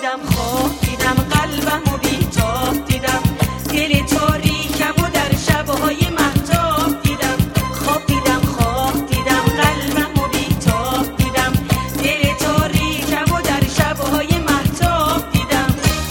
دیدم، خواب دیدم، قلبم و بیتاب دیدم، دل تاریکم و در شبهای مهتاب دیدم. خواب دیدم، خواب دیدم، قلبم و بیتاب دیدم، دل تاریکم و در شبهای مهتاب دیدم.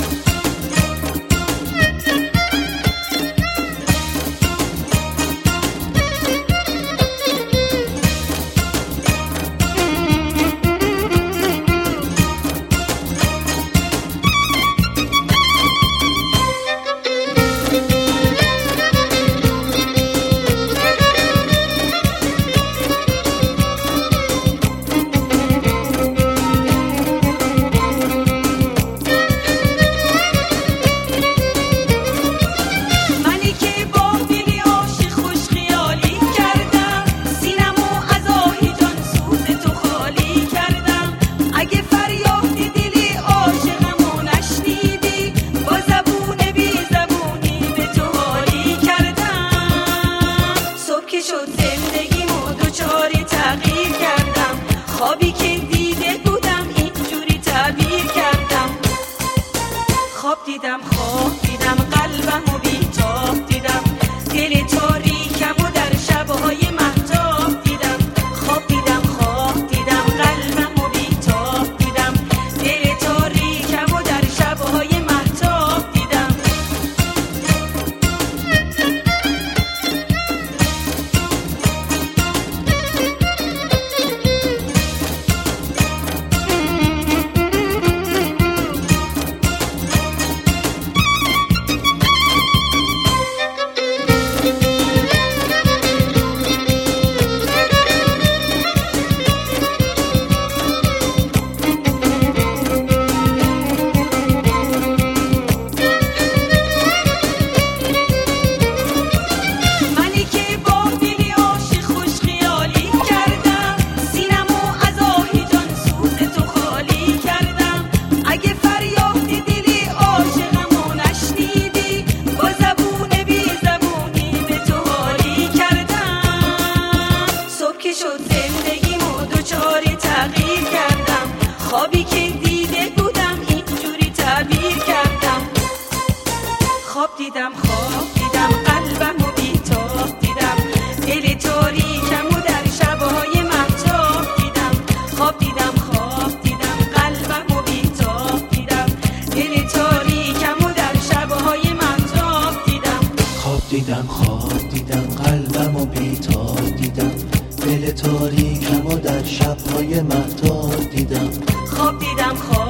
خوابی که دیده بودم اینجوری تعبیر کردم. خواب دیدم، خواب دیدم، قلبم و بیتاب دیدم، دل تاریکم و در شبهای مهتاب دیدم. خواب دیدم، خواب دیدم، قلبم و بیتاب دیدم، دل تاریکم و در شبهای مهتاب دیدم. خوابی که دیده بودم اینجوری تعبیر کردم. خواب دیدم، خواب دیدم، قلبم و بیتاب دیدم، دل تاریکم و در شبهای مهتاب دیدم. خواب دیدم، خواب دیدم، قلبم و بیتاب دیدم، دل تاریکم و در شبهای مهتاب دیدم. خواب دیدم، خواب دیدم، قلبم و بیتاب دیدم، دل تاریکم و در شبهای مهتاب دیدم. خواب دیدم، خواب